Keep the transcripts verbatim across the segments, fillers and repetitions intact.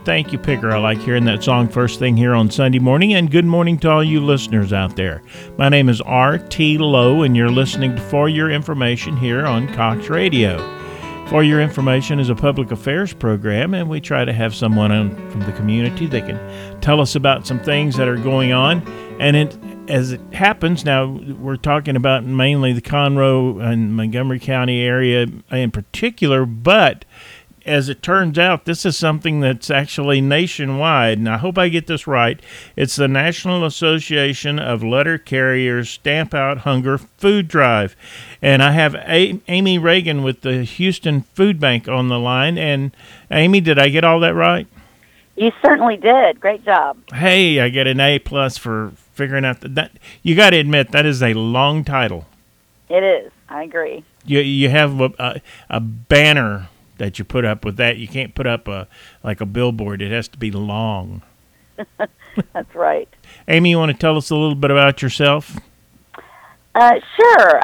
Thank you, Picker. I like hearing that song first thing here on Sunday morning, and good morning to all you listeners out there. My name is R T Lowe, and you're listening to For Your Information here on Cox Radio. For Your Information is a public affairs program, and we try to have someone on, from the community that can tell us about some things that are going on. And it, as it happens, now we're talking about mainly the Conroe and Montgomery County area in particular, but as it turns out, this is something that's actually nationwide, and I hope I get this right. It's the National Association of Letter Carriers Stamp Out Hunger Food Drive. And I have a- Amy Reagan with the Houston Food Bank on the line. And Amy, did I get all that right? You certainly did. Great job. Hey, I get an A plus for figuring out that. that you got to admit, that is a long title. It is. I agree. You you have a, a, a banner that you put up with that. You can't put up a like a billboard. It has to be long. That's right. Amy, you want to tell us a little bit about yourself? Uh, sure.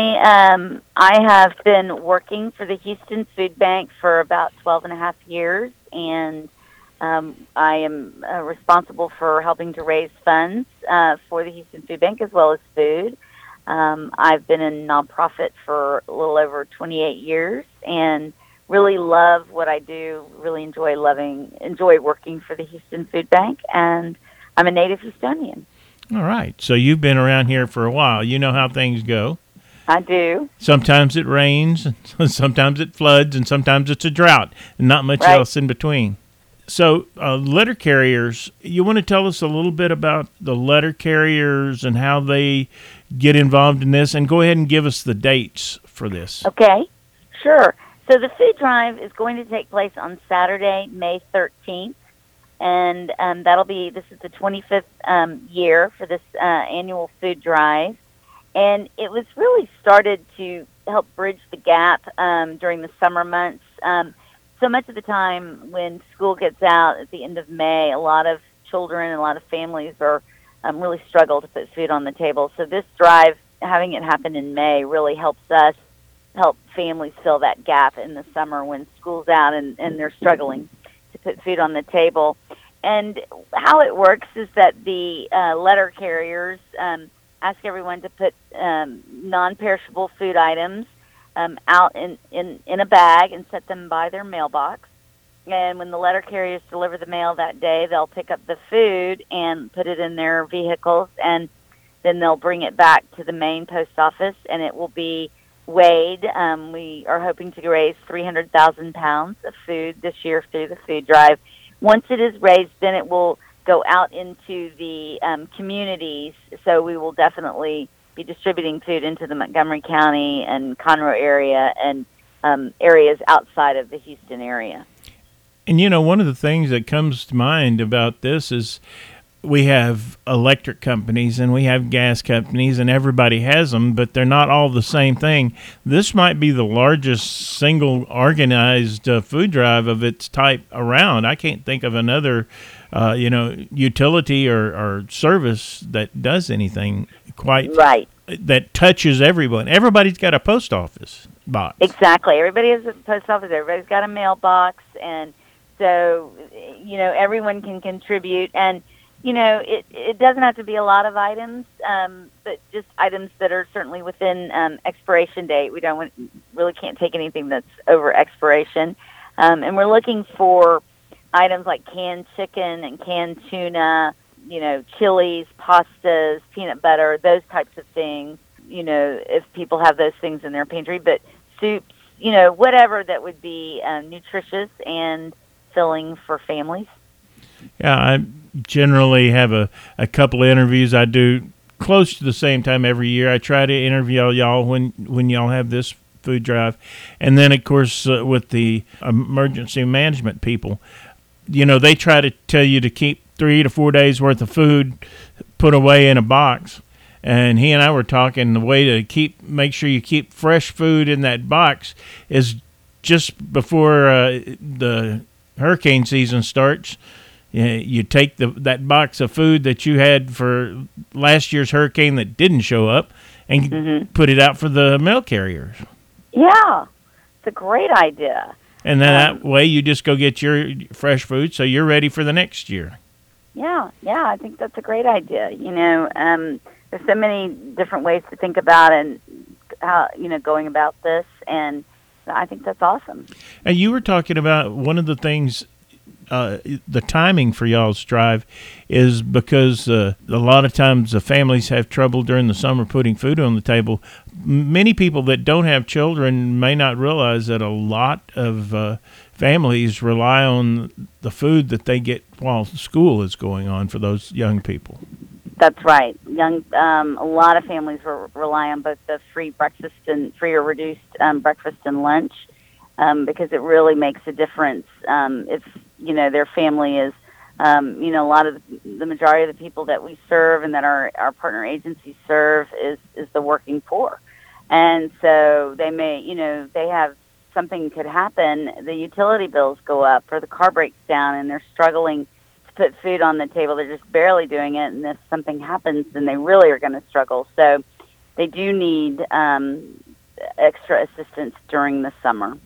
I um I have been working for the Houston Food Bank for about twelve and a half years, and um, I am uh, responsible for helping to raise funds uh, for the Houston Food Bank as well as food. Um, I've been in nonprofit for a little over twenty-eight years, and really love what I do, really enjoy loving, enjoy working for the Houston Food Bank, and I'm a native Houstonian. All right. So you've been around here for a while. You know how things go. I do. Sometimes it rains, sometimes it floods, and sometimes it's a drought, and not much Right. else in between. So uh, letter carriers, you want to tell us a little bit about the letter carriers and how they get involved in this, and go ahead and give us the dates for this. Okay, sure. So the food drive is going to take place on Saturday, May thirteenth, and um, that'll be, this is the twenty-fifth um, year for this uh, annual food drive, and it was really started to help bridge the gap um, during the summer months. Um, so much of the time when school gets out at the end of May, a lot of children and a lot of families are um, really struggle to put food on the table. So this drive, having it happen in May, really helps us help families fill that gap in the summer when school's out and, and they're struggling to put food on the table. And how it works is that the uh, letter carriers um, ask everyone to put um, non-perishable food items um, out in, in, in a bag and set them by their mailbox. And when the letter carriers deliver the mail that day, they'll pick up the food and put it in their vehicles, and then they'll bring it back to the main post office, and it will be weighed. Um, we are hoping to raise three hundred thousand pounds of food this year through the food drive. Once it is raised, then it will go out into the um, communities, so we will definitely be distributing food into the Montgomery County and Conroe area and um, areas outside of the Houston area. And, you know, one of the things that comes to mind about this is we have electric companies and we have gas companies, and everybody has them, but they're not all the same thing. This might be the largest single organized uh, food drive of its type around. I can't think of another, uh, you know, utility or, or service that does anything quite right. that touches everyone. Everybody's got a post office box. Exactly. Everybody has a post office. Everybody's got a mailbox, and so, you know, everyone can contribute. And you know, it, it doesn't have to be a lot of items, um, but just items that are certainly within um, expiration date. We don't want, really can't take anything that's over expiration. Um, and we're looking for items like canned chicken and canned tuna, you know, chilies, pastas, peanut butter, those types of things, you know, if people have those things in their pantry. But soups, you know, whatever that would be um, nutritious and filling for families. Yeah, I generally have a, a couple of interviews I do close to the same time every year. I try to interview y'all when, when y'all have this food drive. And then, of course, uh, with the emergency management people, you know, they try to tell you to keep three to four days worth of food put away in a box. And he and I were talking, the way to keep make sure you keep fresh food in that box is just before uh, the hurricane season starts. You take the that box of food that you had for last year's hurricane that didn't show up and mm-hmm. put it out for the mail carriers. Yeah, it's a great idea. And then Um, that way you just go get your fresh food so you're ready for the next year. Yeah, yeah, I think that's a great idea. You know, um, there's so many different ways to think about and how, you know, going about this, and I think that's awesome. And you were talking about one of the things, uh, the timing for y'all's drive is because uh, a lot of times the families have trouble during the summer putting food on the table. Many people that don't have children may not realize that a lot of uh, families rely on the food that they get while school is going on for those young people. That's right. Young, um, a lot of families re- rely on both the free breakfast and free or reduced um, breakfast and lunch um, because it really makes a difference. Um, if you know their family is, um, you know, a lot of the, the majority of the people that we serve and that our our partner agencies serve is is the working poor, and so they may, you know, they have something could happen. The utility bills go up, or the car breaks down, and they're struggling put food on the table. They're just barely doing it, and if something happens, then they really are going to struggle. So they do need um, extra assistance during the summer.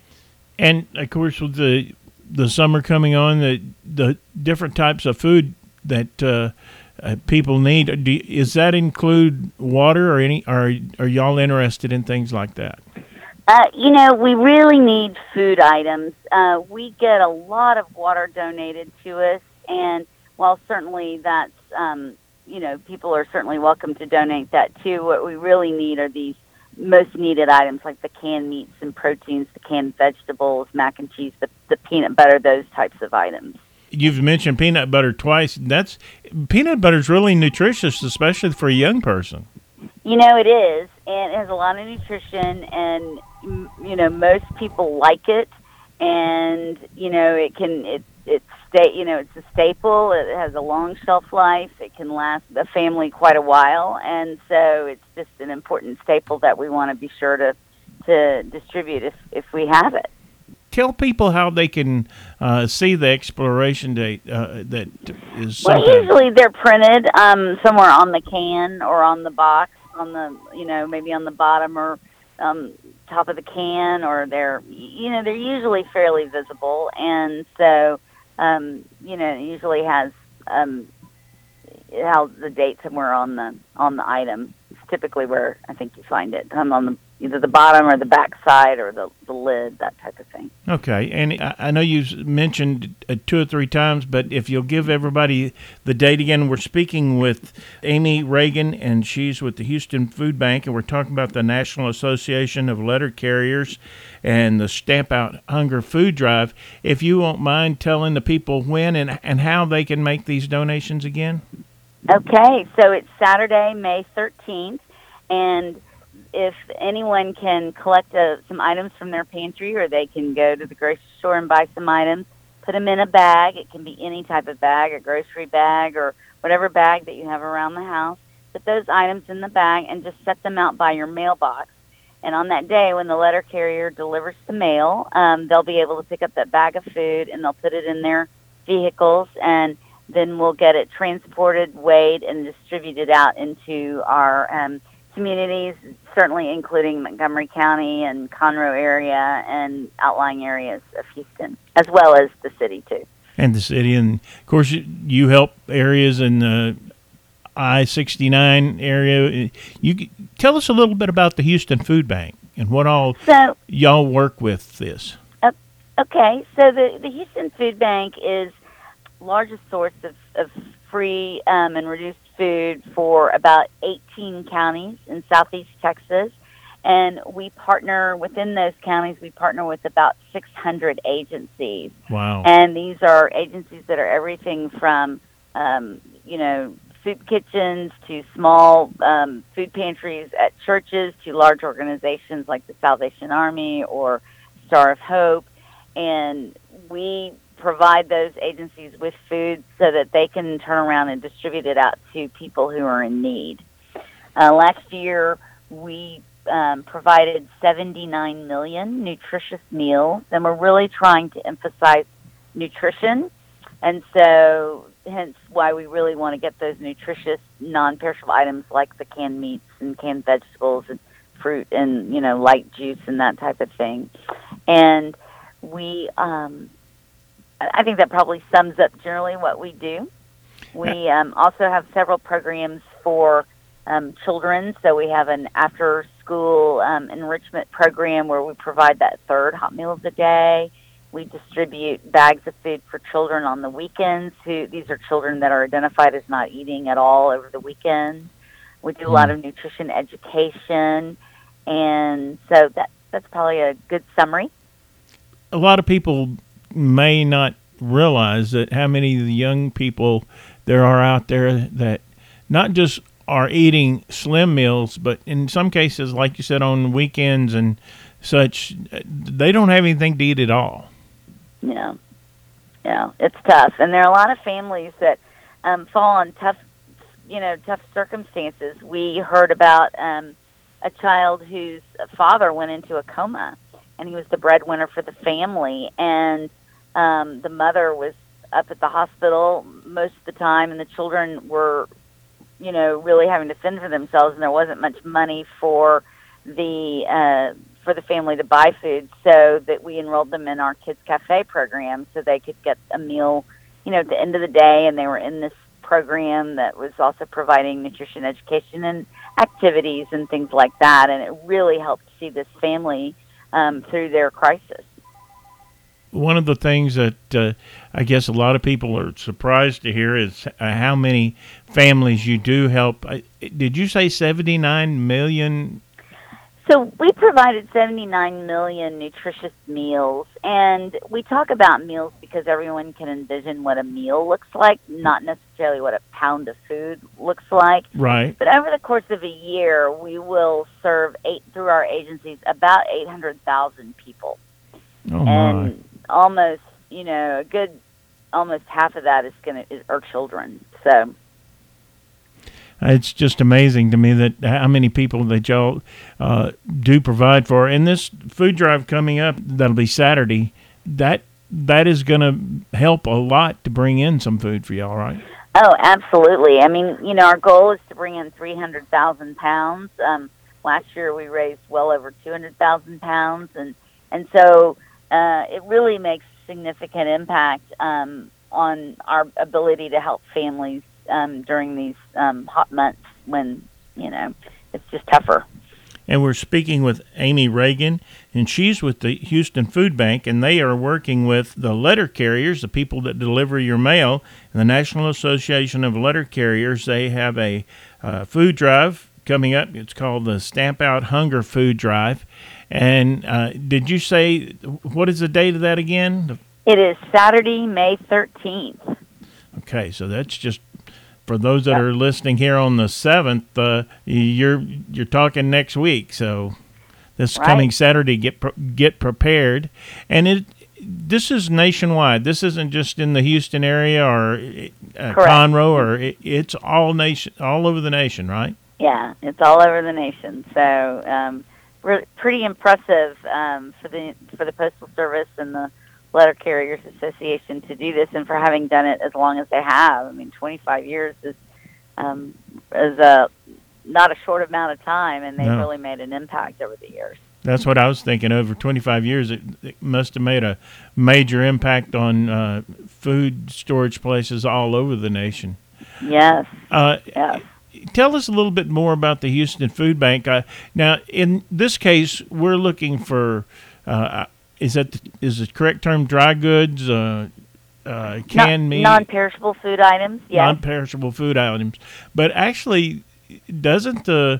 And of course, with the the summer coming on, the the different types of food that uh, uh, people need, do, is that include water or any? Are are y'all interested in things like that? Uh, you know, we really need food items. Uh, we get a lot of water donated to us. And while certainly that's, um, you know, people are certainly welcome to donate that too, what we really need are these most needed items like the canned meats and proteins, the canned vegetables, mac and cheese, the, the peanut butter, those types of items. You've mentioned peanut butter twice. That's peanut butter is really nutritious, especially for a young person. You know, it is, and it has a lot of nutrition, and, you know, most people like it, and, you know, it can, it, it's, sta- you know, it's a staple. It has a long shelf life. It can last a family quite a while, and so it's just an important staple that we want to be sure to, to distribute if, if we have it. Tell people how they can uh, see the expiration date uh, that is Well, sometime. usually they're printed um, somewhere on the can or on the box, on the, you know, maybe on the bottom or um, top of the can, or they're, you know, they're usually fairly visible. And so, um, you know, it usually has um, how the date somewhere on the on the item. It's typically where I think you find it, um, on the either the bottom or the back side or the, the lid, that type of thing. Okay, and I, I know you've mentioned uh, two or three times, but if you'll give everybody the date again, we're speaking with Amy Reagan, and she's with the Houston Food Bank, and we're talking about the National Association of Letter Carriers and the Stamp Out Hunger Food Drive. If you won't mind telling the people when and, and how they can make these donations again. Okay, so it's Saturday, May thirteenth, and if anyone can collect uh, some items from their pantry, or they can go to the grocery store and buy some items, put them in a bag. It can be any type of bag, a grocery bag, or whatever bag that you have around the house. Put those items in the bag and just set them out by your mailbox. And on that day, when the letter carrier delivers the mail, um, they'll be able to pick up that bag of food, and they'll put it in their vehicles, and then we'll get it transported, weighed, and distributed out into our um, communities, certainly including Montgomery County and Conroe area and outlying areas of Houston, as well as the city, too. And the city. And, of course, you, you help areas in the I sixty-nine area. You tell us a little bit about the Houston Food Bank and what all so, y'all work with this. Uh, okay, so the, the Houston Food Bank is largest source of, of free um, and reduced food for about eighteen counties in southeast Texas. And we partner within those counties, we partner with about six hundred agencies. Wow. And these are agencies that are everything from, um, you know, soup kitchens to small um, food pantries at churches to large organizations like the Salvation Army or Star of Hope. And we provide those agencies with food so that they can turn around and distribute it out to people who are in need. Uh, last year, we um, provided seventy-nine million nutritious meals, and we're really trying to emphasize nutrition. And so, hence why we really want to get those nutritious, non-perishable items like the canned meats and canned vegetables and fruit and, you know, light juice and that type of thing. And we, um, I I think that probably sums up generally what we do. We um, also have several programs for um, children. So we have an after-school um, enrichment program where we provide that third hot meals a day. We distribute bags of food for children on the weekends. Who these are children that are identified as not eating at all over the weekend. We do a lot Mm. of nutrition education, and so that that's probably a good summary. A lot of people may not realize that how many of the young people there are out there that not just are eating slim meals, but in some cases, like you said, on weekends and such, they don't have anything to eat at all. Yeah, yeah, it's tough, and there are a lot of families that um, fall on tough, you know, tough circumstances. We heard about um, a child whose father went into a coma, and he was the breadwinner for the family, and um, the mother was up at the hospital most of the time, and the children were, you know, really having to fend for themselves, and there wasn't much money for the uh, for the family to buy food, so that we enrolled them in our Kids Cafe program so they could get a meal, you know, at the end of the day, and they were in this program that was also providing nutrition education and activities and things like that, and it really helped see this family um, through their crisis. One of the things that uh, I guess a lot of people are surprised to hear is uh, how many families you do help. Uh, Did you say seventy-nine million? So we provided seventy-nine million nutritious meals, and we talk about meals because everyone can envision what a meal looks like, not necessarily what a pound of food looks like. Right. But over the course of a year, we will serve eight through our agencies about eight hundred thousand people, Oh, my. and almost, you know, a good almost half of that is going to is our children. So. It's just amazing to me that how many people that y'all uh, do provide for. And this food drive coming up, that'll be Saturday, that that is going to help a lot to bring in some food for y'all, right? Oh, absolutely. I mean, you know, our goal is to bring in three hundred thousand pounds. Um, last year we raised well over two hundred thousand pounds, and, and so uh, it really makes significant impact um, on our ability to help families um, during these um, hot months when, you know, it's just tougher. And we're speaking with Amy Reagan, and she's with the Houston Food Bank, and they are working with the letter carriers, the people that deliver your mail, and the National Association of Letter Carriers. They have a uh, food drive coming up. It's called the Stamp Out Hunger Food Drive. And uh, did you say, what is the date of that again? It is Saturday, May thirteenth. Okay, so that's just for those that Yep. are listening here on the seventh. Uh, you're you're talking next week, so this Right. coming Saturday, get pre- get prepared. And it this is nationwide. This isn't just in the Houston area or uh, Correct. Conroe, or it, it's all nation, all over the nation, right? Yeah, it's all over the nation. So um, we're pretty impressive um, for the for the Postal Service and the Letter Carriers Association to do this, and for having done it as long as they have. I mean, twenty-five years is um, is a not a short amount of time, and they've No. really made an impact over the years. That's what I was thinking. Over twenty-five years, it, it must have made a major impact on uh, food storage places all over the nation. Yes, Uh, yes. Tell us a little bit more about the Houston Food Bank. Uh, now, in this case, we're looking for, uh, is that the, is the correct term, dry goods, uh, uh, canned Non- meat, non-perishable food items. Yes. non-perishable food items. But actually, doesn't the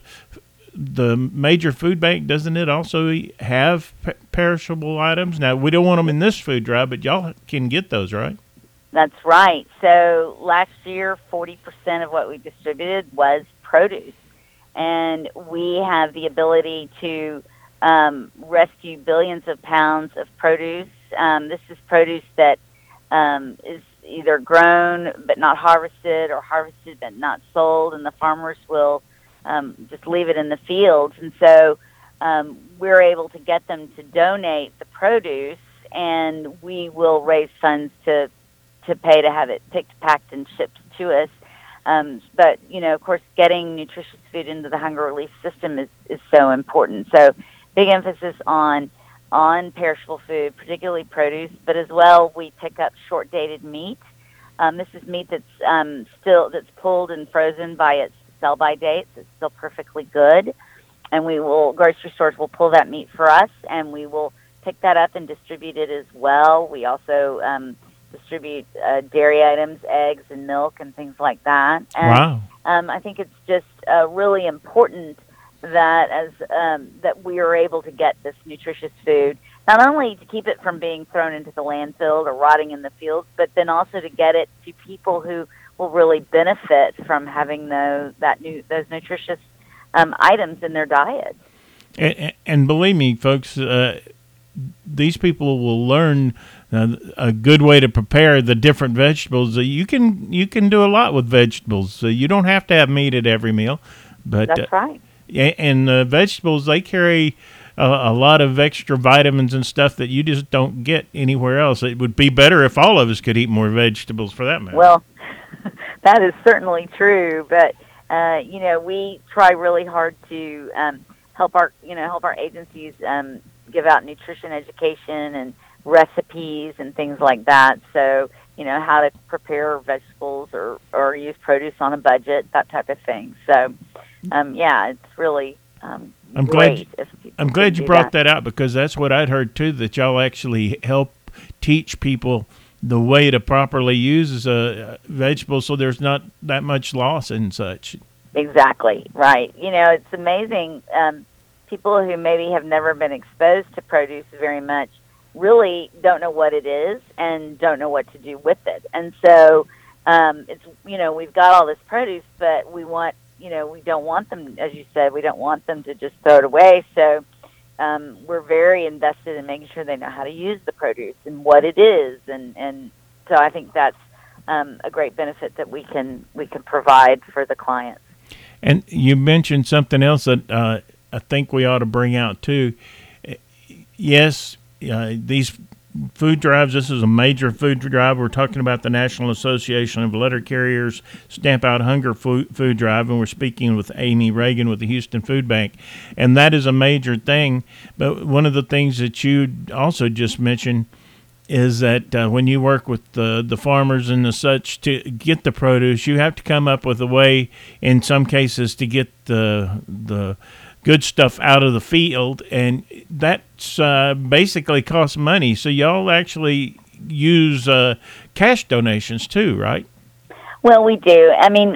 the major food bank, doesn't it also have pe- perishable items? Now, we don't want them in this food drive, but y'all can get those, right? That's right. So last year, forty percent of what we distributed was produce. And we have the ability to um, rescue billions of pounds of produce. Um, this is produce that um, is either grown but not harvested, or harvested but not sold, and the farmers will um, just leave it in the fields. And so um, we're able to get them to donate the produce, and we will raise funds to to pay to have it picked, packed, and shipped to us. Um, but, you know, of course, getting nutritious food into the hunger relief system is, is so important. So big emphasis on on perishable food, particularly produce, but as well we pick up short-dated meat. Um, this is meat that's um, still that's pulled and frozen by its sell-by dates. It's still perfectly good, and we will grocery stores will pull that meat for us, and we will pick that up and distribute it as well. We also um, distribute uh, dairy items, eggs and milk and things like that. And, wow. Um, I think it's just uh, really important that as um, that we are able to get this nutritious food, not only to keep it from being thrown into the landfill or rotting in the fields, but then also to get it to people who will really benefit from having those that new those nutritious um, items in their diet. And, and believe me, folks, uh, these people will learn uh, a good way to prepare the different vegetables. Uh, you can you can do a lot with vegetables. So you don't have to have meat at every meal, but That's uh, right. And uh, vegetables, they carry a, a lot of extra vitamins and stuff that you just don't get anywhere else. It would be better if all of us could eat more vegetables, for that matter. Well, that is certainly true, but uh, you know, we try really hard to um, help our you know help our agencies um, give out nutrition education and recipes and things like that. So, you know, how to prepare vegetables or, or use produce on a budget, that type of thing. So, um, yeah, it's really um, I'm great. glad. I'm glad you brought that. that out, because that's what I'd heard too. That y'all actually help teach people the way to properly use uh, vegetables, so there's not that much loss and such. Exactly right. You know, it's amazing. Um, people who maybe have never been exposed to produce very much really don't know what it is and don't know what to do with it. And so um, it's, you know, we've got all this produce, but we want, you know, we don't want them, as you said, we don't want them to just throw it away. So um, we're very invested in making sure they know how to use the produce and what it is. And, and so I think that's um, a great benefit that we can, we can provide for the clients. And you mentioned something else that uh, I think we ought to bring out too. Yes, Uh, these food drives, this is a major food drive. We're talking about the National Association of Letter Carriers Stamp Out Hunger food, food Drive, and we're speaking with Amy Reagan with the Houston Food Bank, and that is a major thing. But one of the things that you also just mentioned is that uh, when you work with the, the farmers and the such to get the produce, you have to come up with a way, in some cases, to get the the good stuff out of the field, and that's uh, basically costs money. So y'all actually use uh, cash donations too, right? Well, we do. I mean,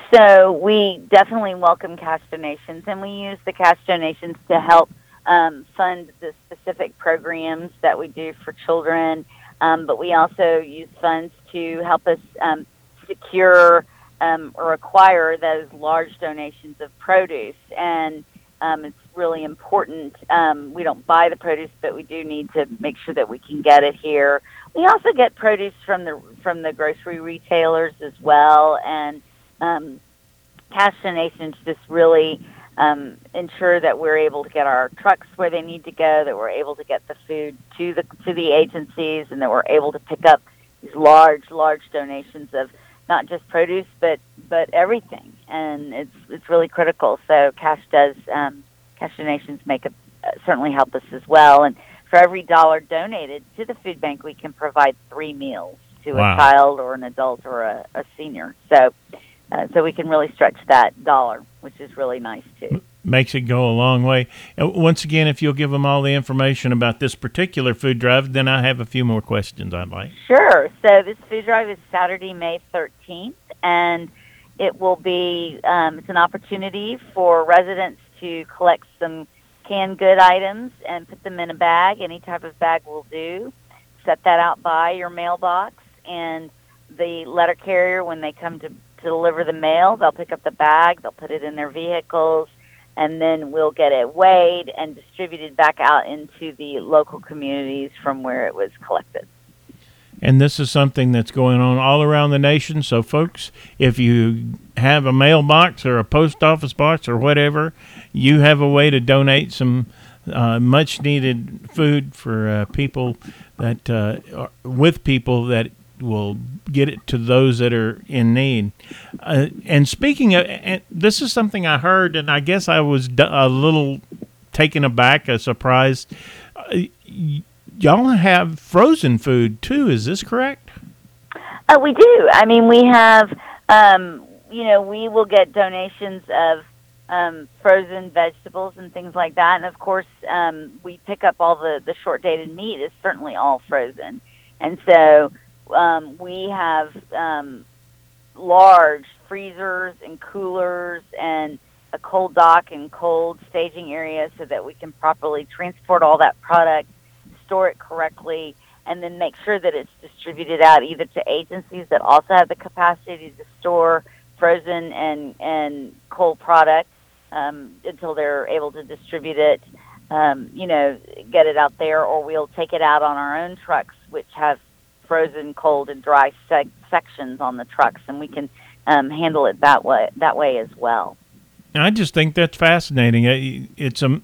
so we definitely welcome cash donations, and we use the cash donations to help um, fund the specific programs that we do for children, um, but we also use funds to help us um, secure um, or acquire those large donations of produce. And Um, it's really important. Um, we don't buy the produce, but we do need to make sure that we can get it here. We also get produce from the from the grocery retailers as well, and um, cash donations just really um, ensure that we're able to get our trucks where they need to go, that we're able to get the food to the to the agencies, and that we're able to pick up these large, large donations of not just produce, but but everything, and it's it's really critical. So cash does um, cash donations make a, uh, certainly help us as well. And for every dollar donated to the food bank, we can provide three meals to wow. a child or an adult or a, a senior. So uh, so we can really stretch that dollar, which is really nice too. Makes it go a long way. And once again, if you'll give them all the information about this particular food drive, then I have a few more questions I'd like. Sure. So this food drive is Saturday, May thirteenth, and it will be, um, it's an opportunity for residents to collect some canned good items and put them in a bag. Any type of bag will do. Set that out by your mailbox, and the letter carrier, when they come to, to deliver the mail, they'll pick up the bag, they'll put it in their vehicles, and then we'll get it weighed and distributed back out into the local communities from where it was collected. And this is something that's going on all around the nation. So, folks, if you have a mailbox or a post office box or whatever, you have a way to donate some uh, much-needed food for uh, people that uh, are with people that will get it to those that are in need. Uh, and speaking of, and this is something I heard, and I guess I was a little taken aback, a surprise. Uh, y- y'all have frozen food too. Is this correct? Uh, we do. I mean, we have, um, you know, we will get donations of um, frozen vegetables and things like that. And of course, um, we pick up all the, the short dated meat is certainly all frozen. And so um, we have um, large freezers and coolers and a cold dock and cold staging area so that we can properly transport all that product, store it correctly, and then make sure that it's distributed out either to agencies that also have the capacity to store frozen and, and cold product um, until they're able to distribute it, um, you know, get it out there, or we'll take it out on our own trucks, which have frozen, cold, and dry sec- sections on the trucks, and we can um, handle it that way that way as well. I just think that's fascinating. It's a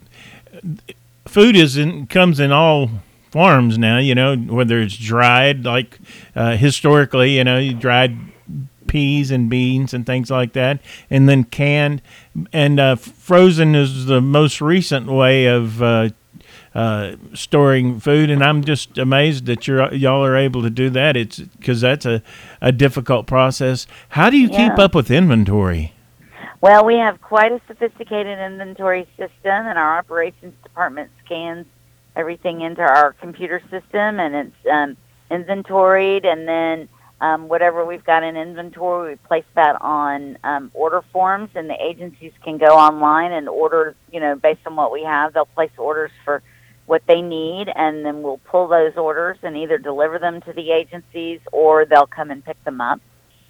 food is in, comes in all forms now. You know, whether it's dried, like uh, historically, you know, you dried peas and beans and things like that, and then canned, and uh, frozen is the most recent way of uh, uh, storing food. And I'm just amazed that you're y'all are able to do that. It's because that's a, a difficult process. How do you Yeah. keep up with inventory? Well, we have quite a sophisticated inventory system, and our operations department scans everything into our computer system, and it's um, inventoried, and then um, whatever we've got in inventory, we place that on um, order forms, and the agencies can go online and order, you know, based on what we have. They'll place orders for what they need, and then we'll pull those orders and either deliver them to the agencies or they'll come and pick them up.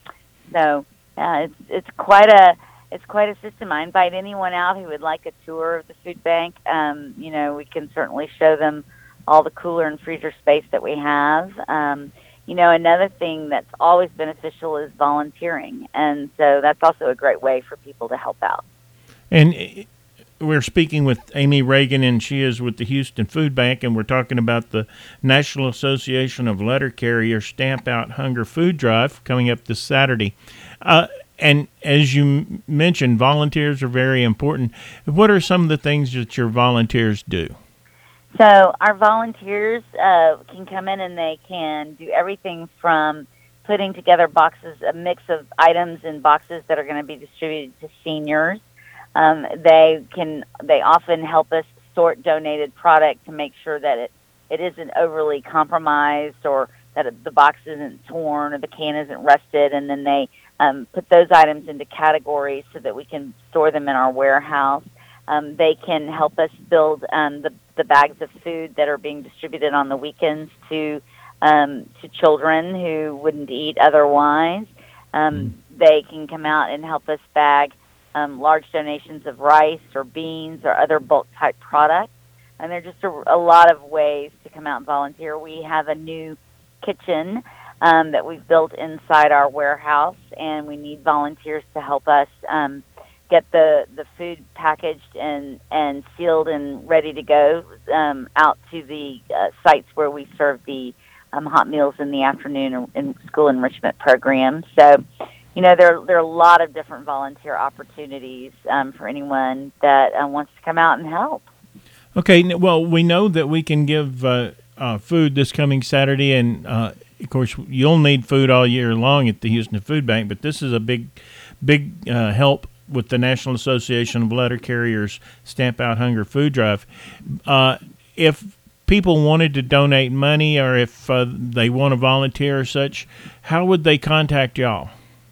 So yeah, it's it's quite a It's quite a system. I invite anyone out who would like a tour of the food bank. Um, you know, we can certainly show them all the cooler and freezer space that we have. Um, you know, another thing that's always beneficial is volunteering. And so that's also a great way for people to help out. And we're speaking with Amy Reagan, and she is with the Houston Food Bank, and we're talking about the National Association of Letter Carriers Stamp Out Hunger Food Drive coming up this Saturday. Uh, And as you mentioned, volunteers are very important. What are some of the things that your volunteers do? So our volunteers uh, can come in and they can do everything from putting together boxes, a mix of items in boxes that are going to be distributed to seniors. Um, they can. They often help us sort donated product to make sure that it, it isn't overly compromised, or that it, the box isn't torn or the can isn't rusted, and then they Um, put those items into categories so that we can store them in our warehouse. Um, they can help us build um, the, the bags of food that are being distributed on the weekends to um, to children who wouldn't eat otherwise. Um, mm. They can come out and help us bag um, large donations of rice or beans or other bulk-type products. And there are just a, a lot of ways to come out and volunteer. We have a new kitchen Um, that we've built inside our warehouse, and we need volunteers to help us um, get the, the food packaged and, and sealed and ready to go um, out to the uh, sites where we serve the um, hot meals in the afternoon and school enrichment program. So, you know, there, there are a lot of different volunteer opportunities um, for anyone that uh, wants to come out and help. Okay, well, we know that we can give uh, uh, food this coming Saturday, and uh, of course, you'll need food all year long at the Houston Food Bank, but this is a big, big uh, help with the National Association of Letter Carriers Stamp Out Hunger Food Drive. Uh, if people wanted to donate money, or if uh, they want to volunteer or such, how would they contact y'all?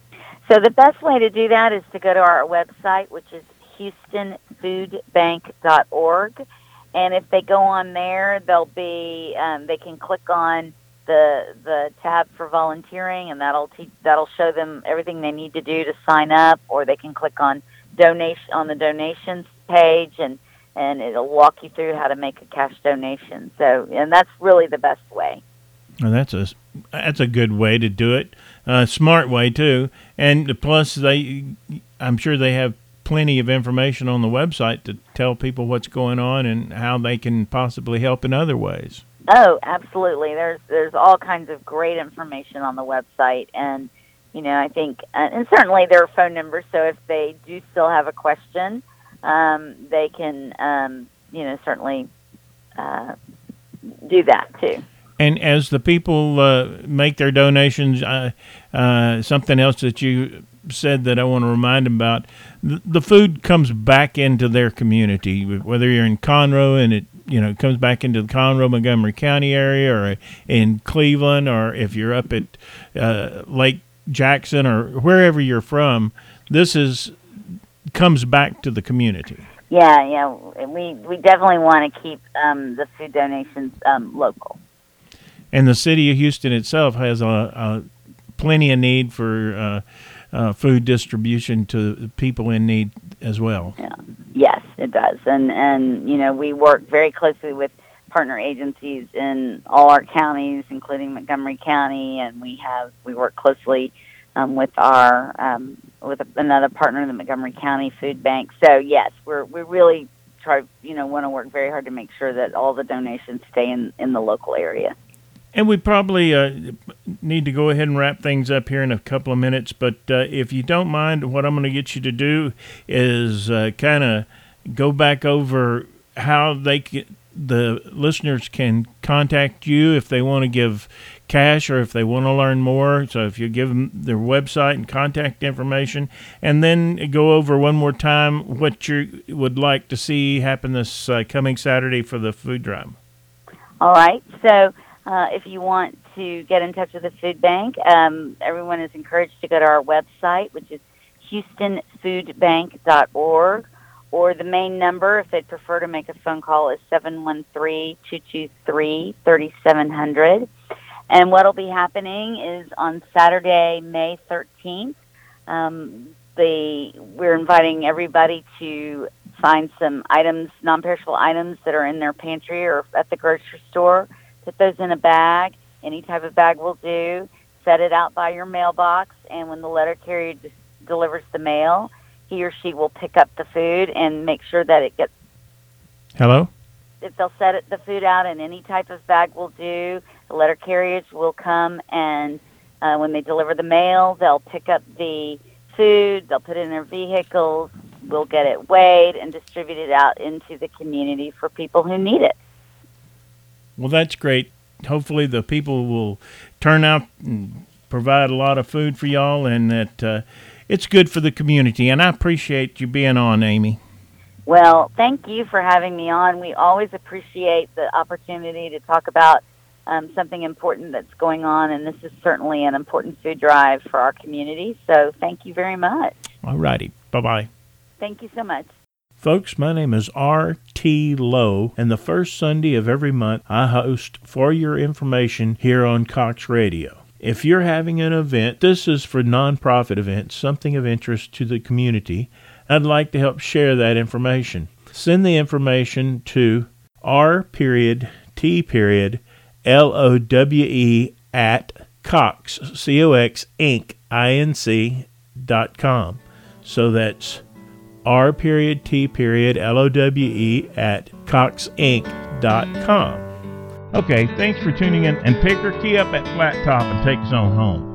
So the best way to do that is to go to our website, which is houston food bank dot org. And if they go on there, they'll be um, they can click on the the tab for volunteering, and that'll te- that'll show them everything they need to do to sign up, or they can click on donation on the donations page, and and it'll walk you through how to make a cash donation. So, and that's really the best way. Well, that's a that's a good way to do it, a smart way too, and plus they, I'm sure they have plenty of information on the website to tell people what's going on and how they can possibly help in other ways. Oh, absolutely. There's there's all kinds of great information on the website, and you know, I think, uh, and certainly there are phone numbers. So if they do still have a question, um, they can, um, you know, certainly uh, do that too. And as the people uh, make their donations, uh, uh, something else that you said that I want to remind them about, the, the food comes back into their community, whether you're in Conroe and it you know comes back into the Conroe, Montgomery County area, or in Cleveland, or if you're up at uh, Lake Jackson or wherever you're from, this is comes back to the community. Yeah, yeah, we, we definitely want to keep um, the food donations um, local. And the city of Houston itself has a, a plenty of need for uh, uh, food distribution to people in need as well. Yeah. Yes, it does. And, and, you know, we work very closely with partner agencies in all our counties, including Montgomery County, and we have we work closely um, with our um, with another partner, the Montgomery County Food Bank. So, yes, we're we really try, you know, want to work very hard to make sure that all the donations stay in, in the local area. And we probably uh, need to go ahead and wrap things up here in a couple of minutes. But uh, if you don't mind, what I'm going to get you to do is uh, kind of go back over how they can, the listeners can contact you if they want to give cash or if they want to learn more. So if you give them their website and contact information, and then go over one more time what you would like to see happen this uh, coming Saturday for the food drive. All right. So Uh, if you want to get in touch with the food bank, um, everyone is encouraged to go to our website, which is houston food bank dot org, or the main number, if they'd prefer to make a phone call, is seven one three, two two three, three seven zero zero. And what will be happening is on Saturday, May thirteenth, um, the, we're inviting everybody to find some items, non-perishable items that are in their pantry or at the grocery store. Put those in a bag. Any type of bag will do. Set it out by your mailbox, and when the letter carrier d- delivers the mail, he or she will pick up the food and make sure that it gets... Hello? If they'll set it, the food out in any type of bag will do. The letter carriers will come, and uh, when they deliver the mail, they'll pick up the food, they'll put it in their vehicles, we'll get it weighed and distributed out into the community for people who need it. Well, that's great. Hopefully the people will turn out and provide a lot of food for y'all, and that uh, it's good for the community. And I appreciate you being on, Amy. Well, thank you for having me on. We always appreciate the opportunity to talk about um, something important that's going on, and this is certainly an important food drive for our community. So thank you very much. All righty. Bye-bye. Thank you so much. Folks, my name is R T Lowe, and the first Sunday of every month I host For Your Information here on Cox Radio. If you're having an event, this is for nonprofit events, something of interest to the community, I'd like to help share that information. Send the information to R period T period L O W E at Cox, C O X, Inc, I N C, dot com. So that's R period T period L O W E at Cox Inc dot com. Okay, thanks for tuning in, and pick her key up at Flat Top and take us on home.